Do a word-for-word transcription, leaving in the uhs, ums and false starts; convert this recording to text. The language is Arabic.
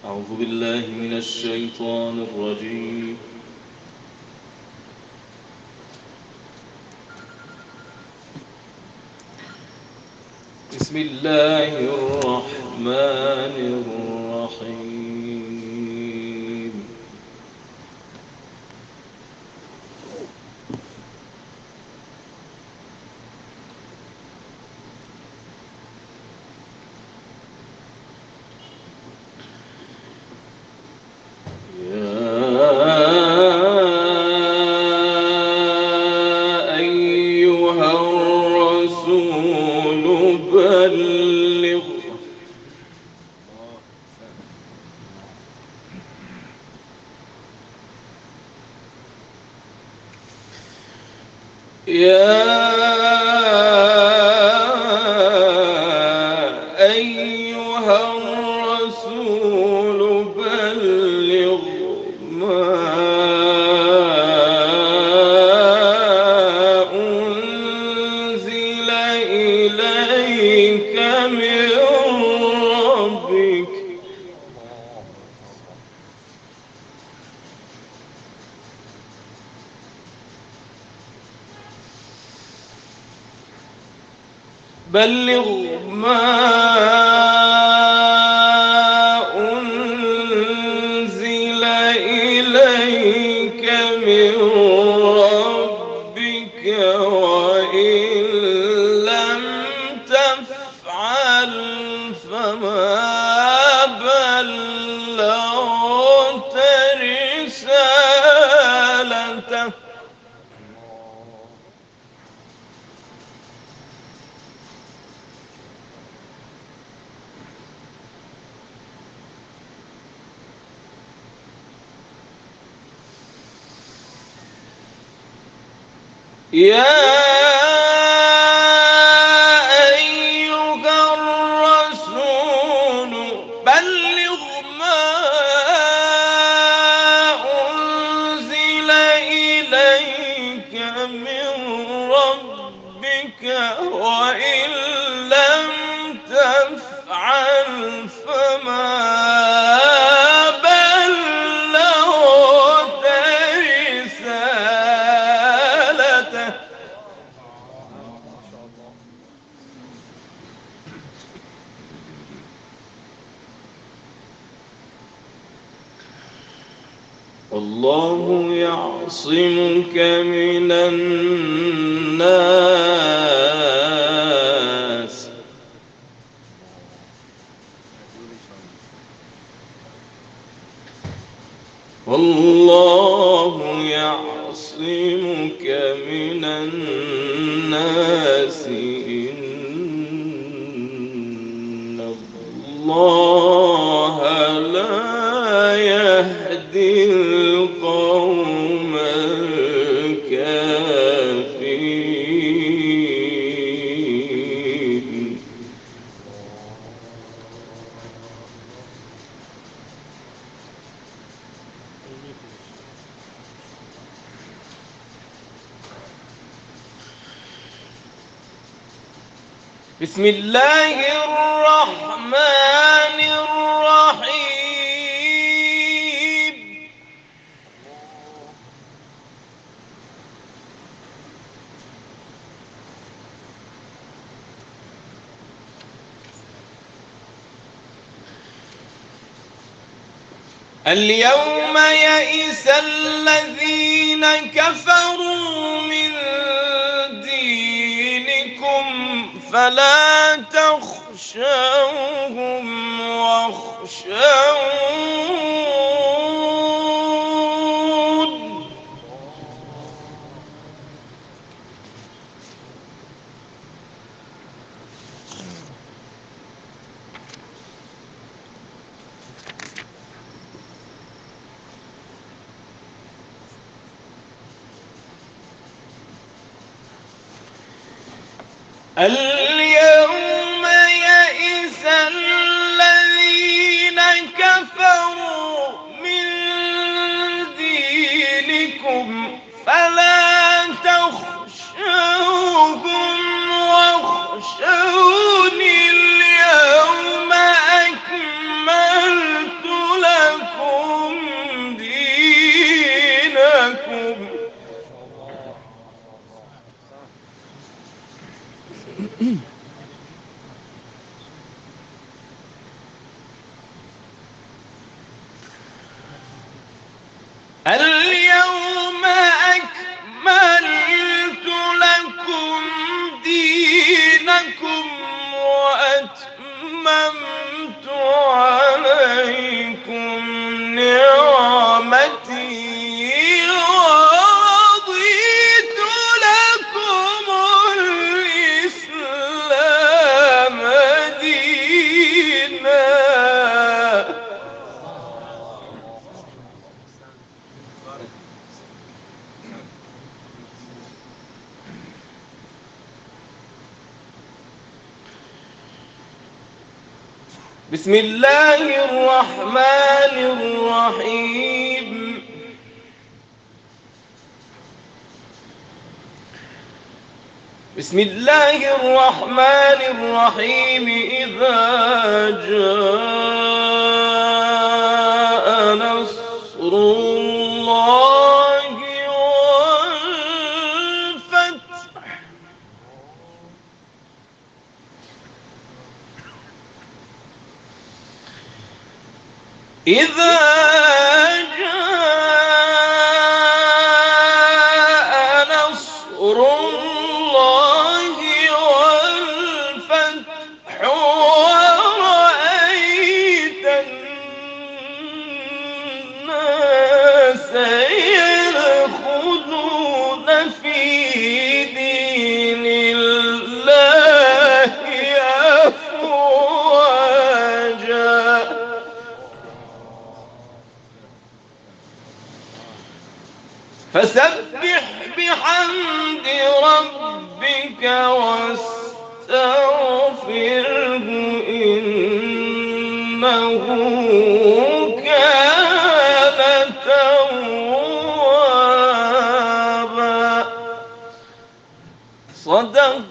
أعوذ بالله من الشيطان الرجيم. بسم الله الرحمن الرحيم. يا أيها الرسول بلغ ما أنزل إليك من ربك بلغ ما أنزل إليك من ربك وإن لم تفعل فما بلغت رسالته يا أيها الرسول بلغ ما أنزل إليك من ربك وإن لم تفعل فما والله يعصمك من الناس والله يعصمك من الناس إن الله لا يهدي القوم الكافرين. بسم الله الرحمن الرحيم. اليوم يئس الذين كفروا من دينكم فلا تخشوهم واخشون اليوم يئس الذين كفروا من دينكم فلا تخشوهم واخشوني اليوم أكملت اليوم أكملت لكم دينكم وأتممت عليكم نعمتي ورضيت لكم الإسلام دينا. بسم الله الرحمن الرحيم. بسم الله الرحمن الرحيم إذا جاء نصر الله والفتح إذا جاء نصر الله والفتح ورأيت الناس يدخلون في دين الله أفواجا فسبح بحمد ربك واستغفره إنه كان توابا. صدق